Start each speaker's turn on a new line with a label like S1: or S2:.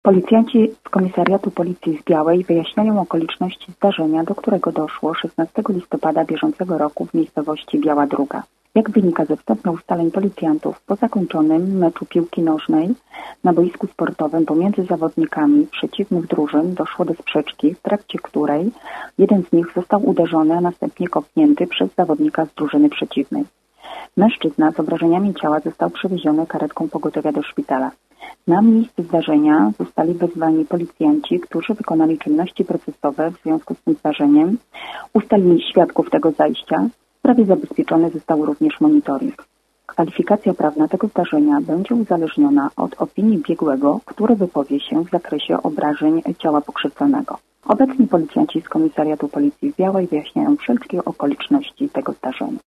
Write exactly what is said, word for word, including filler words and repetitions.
S1: Policjanci z Komisariatu Policji z Białej wyjaśniają okoliczności zdarzenia, do którego doszło szesnastego listopada bieżącego roku w miejscowości Biała Druga. Jak wynika ze wstępnych ustaleń policjantów, po zakończonym meczu piłki nożnej na boisku sportowym pomiędzy zawodnikami przeciwnych drużyn doszło do sprzeczki, w trakcie której jeden z nich został uderzony, a następnie kopnięty przez zawodnika z drużyny przeciwnej. Mężczyzna z obrażeniami ciała został przewieziony karetką pogotowia do szpitala. Na miejsce zdarzenia zostali wezwani policjanci, którzy wykonali czynności procesowe w związku z tym zdarzeniem, ustalili świadków tego zajścia. W sprawie zabezpieczony został również monitoring. Kwalifikacja prawna tego zdarzenia będzie uzależniona od opinii biegłego, który wypowie się w zakresie obrażeń ciała pokrzywdzonego. Obecni policjanci z Komisariatu Policji w Białej wyjaśniają wszelkie okoliczności tego zdarzenia.